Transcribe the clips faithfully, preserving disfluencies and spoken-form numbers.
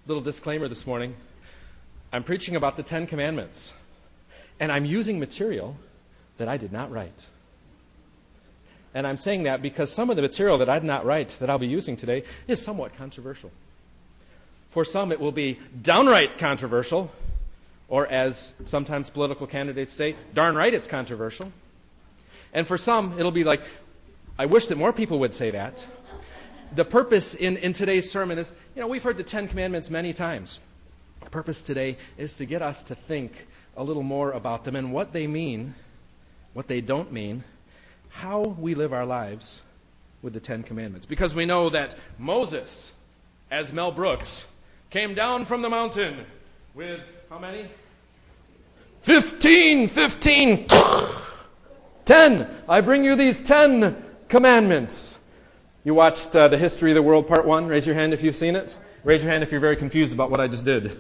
Little disclaimer this morning. I'm preaching about the Ten Commandments, and I'm using material that I did not write. And I'm saying that because some of the material that I did not write that I'll be using today is somewhat controversial. For some, it will be downright controversial, or as sometimes political candidates say, darn right it's controversial. And for some, it'll be like, I wish that more people would say that. The purpose in, in today's sermon is, you know, we've heard the Ten Commandments many times. The purpose today is to get us to think a little more about them and what they mean, what they don't mean, how we live our lives with the Ten Commandments. Because we know that Moses, as Mel Brooks, came down from the mountain with how many? Fifteen, fifteen, ten. I bring you these ten commandments. You watched uh, The History of the World Part one? Raise your hand if you've seen it. Raise your hand if you're very confused about what I just did.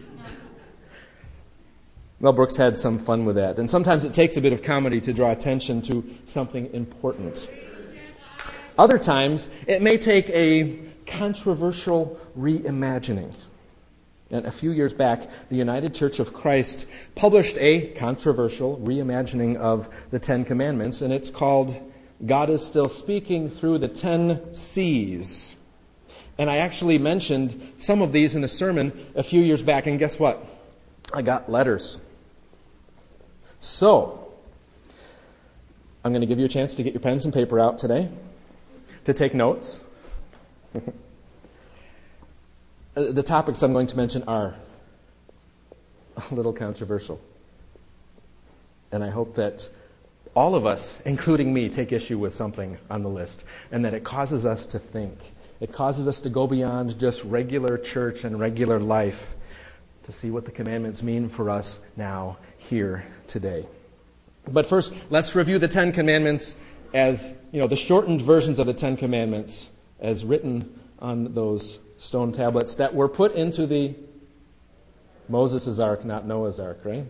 Mel Brooks had some fun with that. And sometimes it takes a bit of comedy to draw attention to something important. Other times, it may take a controversial reimagining. And a few years back, the United Church of Christ published a controversial reimagining of the Ten Commandments, and it's called God is Still Speaking Through the Ten C's. And I actually mentioned some of these in a sermon a few years back, and guess what? I got letters. So, I'm going to give you a chance to get your pens and paper out today, to take notes. The topics I'm going to mention are a little controversial. And I hope that all of us, including me, take issue with something on the list, and that it causes us to think. It causes us to go beyond just regular church and regular life to see what the commandments mean for us now, here, today. But first, let's review the Ten Commandments as, you know, the shortened versions of the Ten Commandments as written on those stone tablets that were put into the Moses' ark, not Noah's ark, right?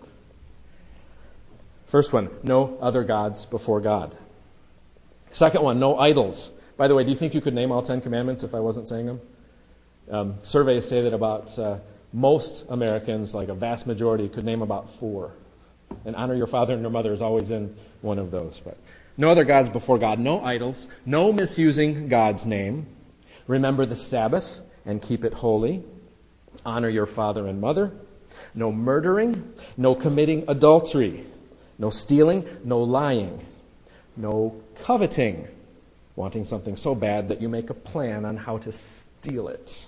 First one, no other gods before God. Second one, no idols. By the way, do you think you could name all Ten Commandments if I wasn't saying them? Um, surveys say that about uh, most Americans, like a vast majority, could name about four. And honor your father and your mother is always in one of those. But no other gods before God, no idols, no misusing God's name. Remember the Sabbath and keep it holy. Honor your father and mother. No murdering, no committing adultery, no stealing, no lying, no coveting, wanting something so bad that you make a plan on how to steal it.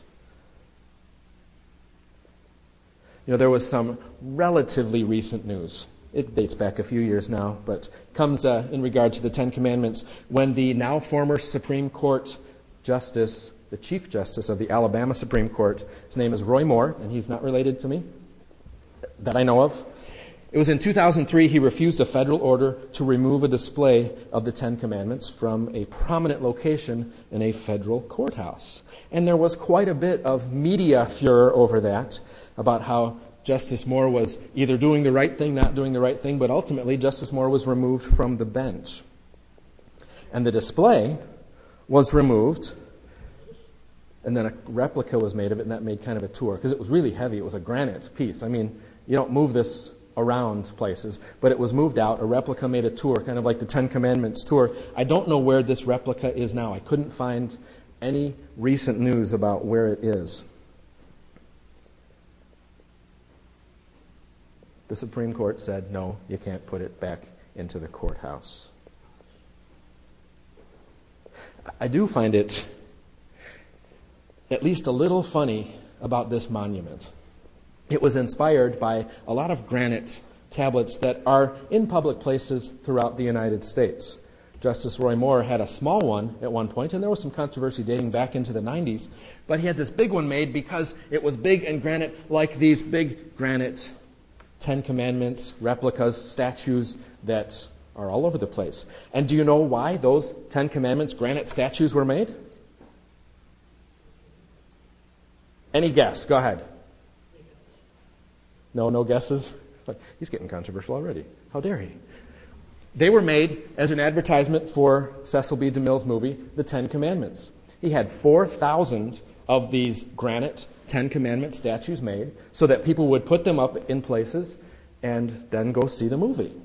You know, there was some relatively recent news. It dates back a few years now, but comes uh, in regard to the Ten Commandments when the now former Supreme Court Justice, the Chief Justice of the Alabama Supreme Court, his name is Roy Moore, and he's not related to me, that I know of. It was in two thousand three he refused a federal order to remove a display of the Ten Commandments from a prominent location in a federal courthouse. And there was quite a bit of media furor over that, about how Justice Moore was either doing the right thing, not doing the right thing, but ultimately Justice Moore was removed from the bench. And the display was removed, and then a replica was made of it, and that made kind of a tour, because it was really heavy. It was a granite piece. I mean, you don't move this around places, but it was moved out. A replica made a tour, kind of like the Ten Commandments tour. I don't know where this replica is now. I couldn't find any recent news about where it is. The Supreme Court said, no, you can't put it back into the courthouse. I do find it at least a little funny about this monument. It was inspired by a lot of granite tablets that are in public places throughout the United States. Justice Roy Moore had a small one at one point, and there was some controversy dating back into the nineties, but he had this big one made because it was big and granite, like these big granite Ten Commandments, replicas, statues that are all over the place. And do you know why those Ten Commandments granite statues were made? Any guess? Go ahead. No, no guesses? He's getting controversial already. How dare he? They were made as an advertisement for Cecil B. DeMille's movie, The Ten Commandments. He had four thousand of these granite Ten Commandment statues made so that people would put them up in places and then go see the movie.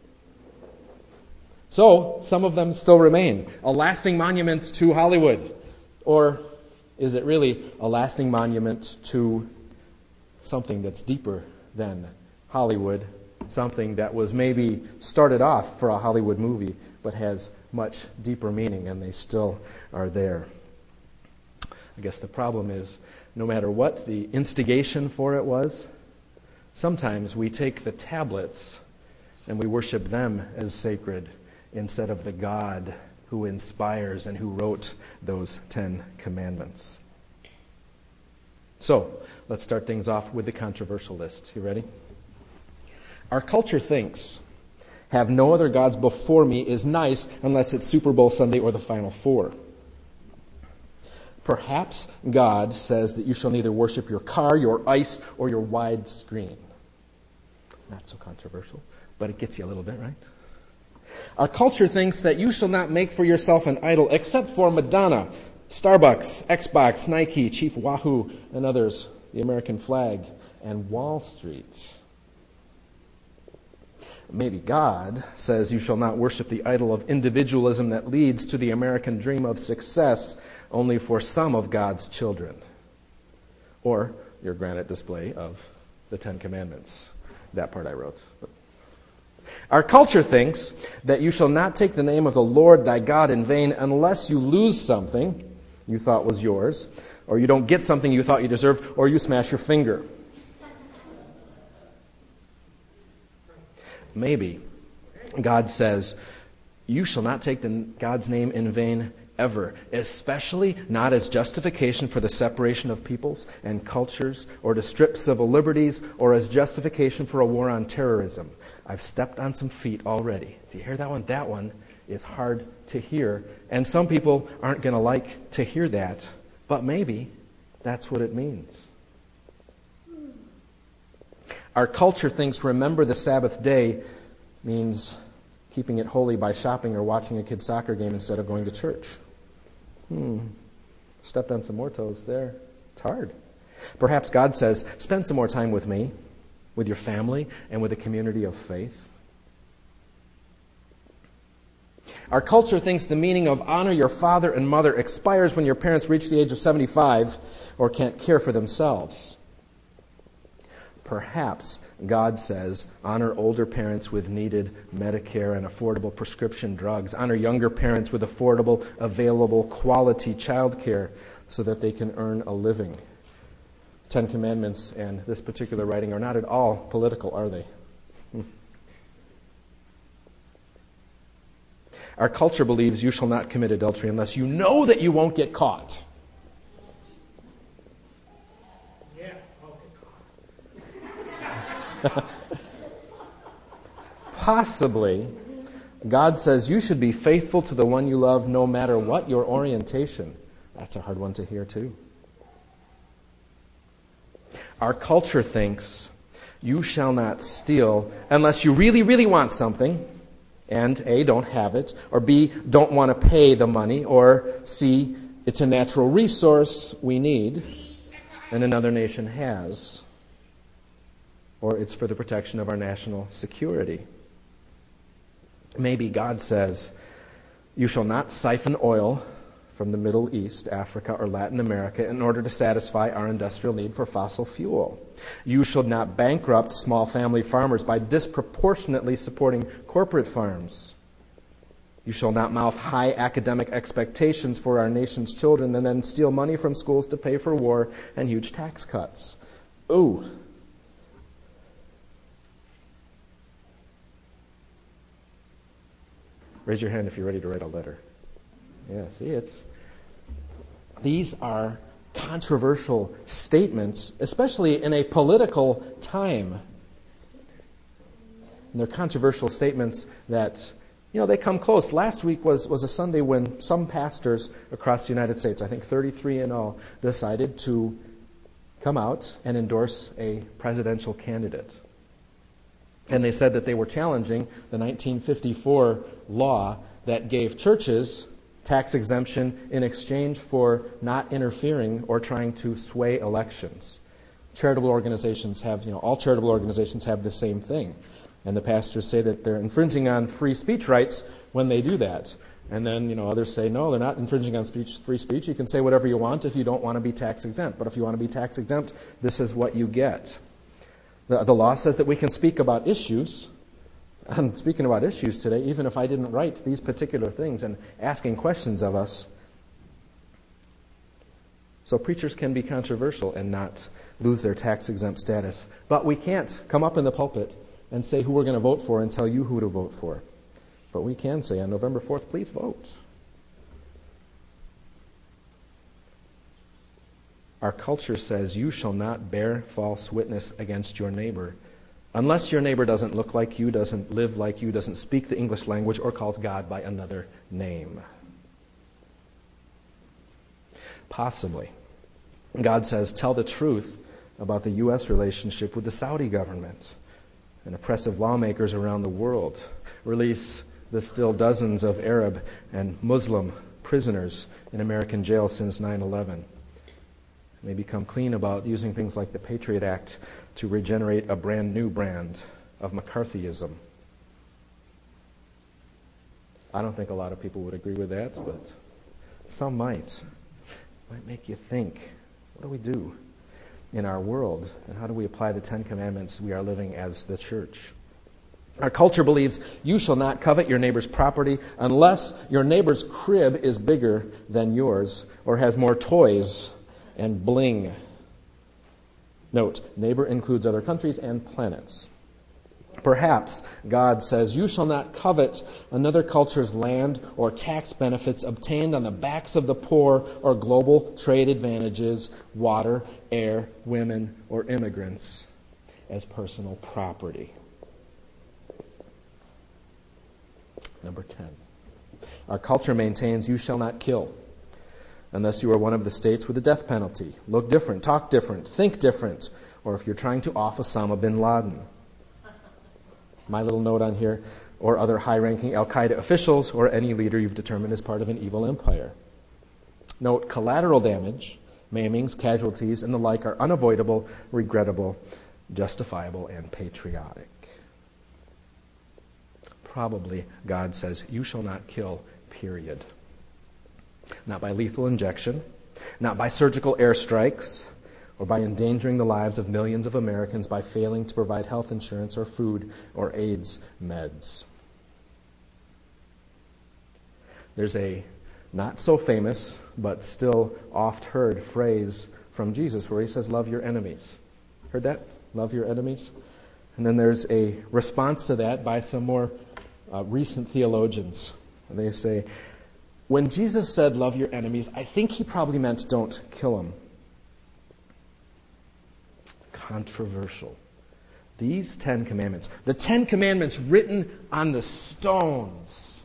So, some of them still remain. A lasting monument to Hollywood. Or is it really a lasting monument to something that's deeper than Hollywood? Something that was maybe started off for a Hollywood movie, but has much deeper meaning, and they still are there. I guess the problem is, no matter what the instigation for it was, sometimes we take the tablets and we worship them as sacred instead of the God who inspires and who wrote those Ten Commandments. So, let's start things off with the controversial list. You ready? Our culture thinks have no other gods before me is nice unless it's Super Bowl Sunday or the Final Four. Perhaps God says that you shall neither worship your car, your ice, or your widescreen. Not so controversial, but it gets you a little bit, right? Our culture thinks that you shall not make for yourself an idol except for Madonna, Starbucks, Xbox, Nike, Chief Wahoo, and others, the American flag, and Wall Street. Maybe God says you shall not worship the idol of individualism that leads to the American dream of success only for some of God's children. Or your granite display of the Ten Commandments. That part I wrote. But our culture thinks that you shall not take the name of the Lord thy God in vain unless you lose something you thought was yours, or you don't get something you thought you deserved, or you smash your finger. Maybe God says, you shall not take the, God's name in vain ever, especially not as justification for the separation of peoples and cultures, or to strip civil liberties, or as justification for a war on terrorism. I've stepped on some feet already. Do you hear that one? That one is hard to hear, and some people aren't going to like to hear that, but maybe that's what it means. Our culture thinks remember the Sabbath day means keeping it holy by shopping or watching a kid's soccer game instead of going to church. Hmm. Stepped on some more toes there. It's hard. Perhaps God says, spend some more time with me, with your family, and with a community of faith. Our culture thinks the meaning of honor your father and mother expires when your parents reach the age of seventy-five or can't care for themselves. Perhaps God says, honor older parents with needed Medicare and affordable prescription drugs. Honor younger parents with affordable, available, quality child care so that they can earn a living. Ten Commandments and this particular writing are not at all political, are they? Our culture believes you shall not commit adultery unless you know that you won't get caught. Possibly, God says you should be faithful to the one you love no matter what your orientation. That's a hard one to hear too. Our culture thinks you shall not steal unless you really, really want something, and A, don't have it, or B, don't want to pay the money, or C, it's a natural resource we need and another nation has, or it's for the protection of our national security. Maybe God says, you shall not siphon oil from the Middle East, Africa, or Latin America in order to satisfy our industrial need for fossil fuel. You shall not bankrupt small family farmers by disproportionately supporting corporate farms. You shall not mouth high academic expectations for our nation's children and then steal money from schools to pay for war and huge tax cuts. Ooh. Raise your hand if you're ready to write a letter. Yeah, see, it's... These are controversial statements, especially in a political time. And they're controversial statements that, you know, they come close. Last week was, was a Sunday when some pastors across the United States, I think thirty-three in all, decided to come out and endorse a presidential candidate. And they said that they were challenging the nineteen fifty-four law that gave churches tax exemption in exchange for not interfering or trying to sway elections. Charitable organizations have, you know, all charitable organizations have the same thing. And the pastors say that they're infringing on free speech rights when they do that. And then, you know, others say, no, they're not infringing on speech, free speech. You can say whatever you want if you don't want to be tax exempt. But if you want to be tax exempt, this is what you get. The, the law says that we can speak about issues. I'm speaking about issues today, even if I didn't write these particular things and asking questions of us. So preachers can be controversial and not lose their tax-exempt status. But we can't come up in the pulpit and say who we're going to vote for and tell you who to vote for. But we can say on November fourth, please vote. Our culture says you shall not bear false witness against your neighbor unless your neighbor doesn't look like you, doesn't live like you, doesn't speak the English language, or calls God by another name. Possibly. God says, tell the truth about the U S relationship with the Saudi government and oppressive lawmakers around the world. Release the still dozens of Arab and Muslim prisoners in American jails since nine eleven. They become clean about using things like the Patriot Act to regenerate a brand new brand of McCarthyism. I don't think a lot of people would agree with that, but some might. It might make you think, what do we do in our world, and how do we apply the Ten Commandments we are living as the church? Our culture believes you shall not covet your neighbor's property unless your neighbor's crib is bigger than yours or has more toys and bling. Note, neighbor includes other countries and planets. Perhaps God says, you shall not covet another culture's land or tax benefits obtained on the backs of the poor or global trade advantages, water, air, women, or immigrants as personal property. Number ten. Our culture maintains you shall not kill unless you are one of the states with the death penalty. Look different, talk different, think different, or if you're trying to off Osama bin Laden. My little note on here, or other high-ranking Al-Qaeda officials, or any leader you've determined is part of an evil empire. Note, collateral damage, maimings, casualties, and the like are unavoidable, regrettable, justifiable, and patriotic. Probably, God says, you shall not kill, period. Not by lethal injection, not by surgical airstrikes, or by endangering the lives of millions of Americans by failing to provide health insurance or food or AIDS meds. There's a not so famous, but still oft heard phrase from Jesus where he says, love your enemies. Heard that? Love your enemies? And then there's a response to that by some more uh, recent theologians. And they say, when Jesus said, love your enemies, I think he probably meant don't kill them. Controversial. These Ten Commandments, the Ten Commandments written on the stones,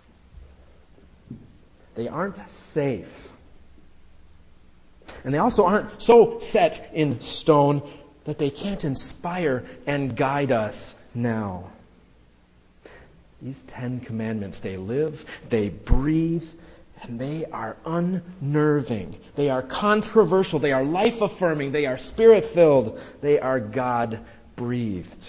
they aren't safe. And they also aren't so set in stone that they can't inspire and guide us now. These Ten Commandments, they live, they breathe, and they are unnerving. They are controversial. They are life-affirming. They are spirit-filled. They are God-breathed.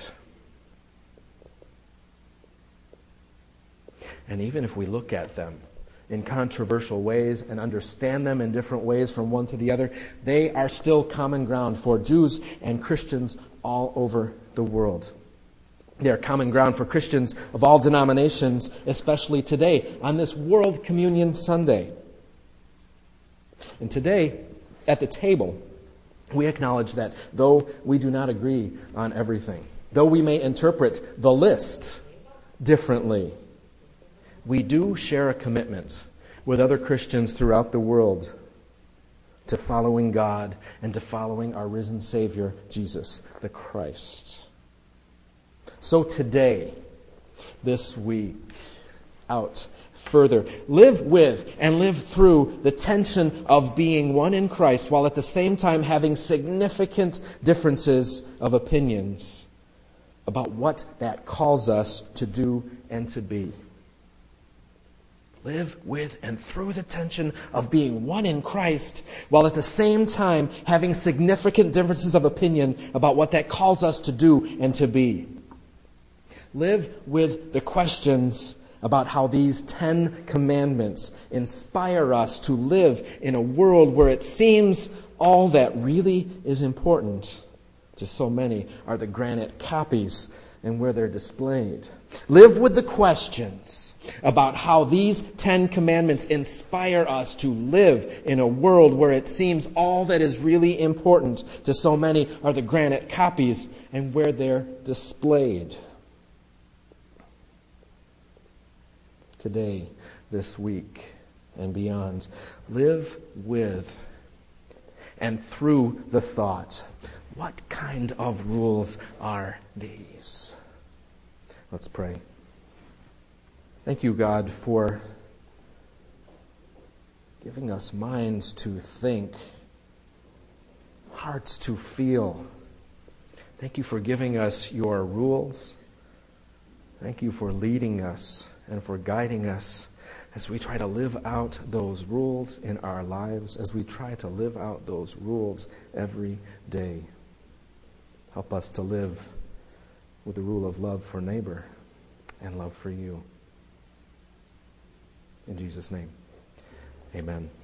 And even if we look at them in controversial ways and understand them in different ways from one to the other, they are still common ground for Jews and Christians all over the world. They are common ground for Christians of all denominations, especially today, on this World Communion Sunday. And today, at the table, we acknowledge that though we do not agree on everything, though we may interpret the list differently, we do share a commitment with other Christians throughout the world to following God and to following our risen Savior, Jesus the Christ. So today, this week, out further, live with and live through the tension of being one in Christ while at the same time having significant differences of opinions about what that calls us to do and to be. live with and through the tension of being one in Christ, while at the same time having significant differences of opinion about what that calls us to do and to be. Live with the questions about how these Ten Commandments inspire us to live in a world where it seems all that really is important to so many are the granite copies and where they're displayed. Live with the questions about how these Ten Commandments inspire us to live in a world where it seems all that is really important to so many are the granite copies and where they're displayed. Today, this week, and beyond, live with and through the thought, what kind of rules are these? Let's pray. Thank you, God, for giving us minds to think, hearts to feel. Thank you for giving us your rules. Thank you for leading us and for guiding us as we try to live out those rules in our lives, as we try to live out those rules every day. Help us to live with the rule of love for neighbor and love for you. In Jesus' name, amen.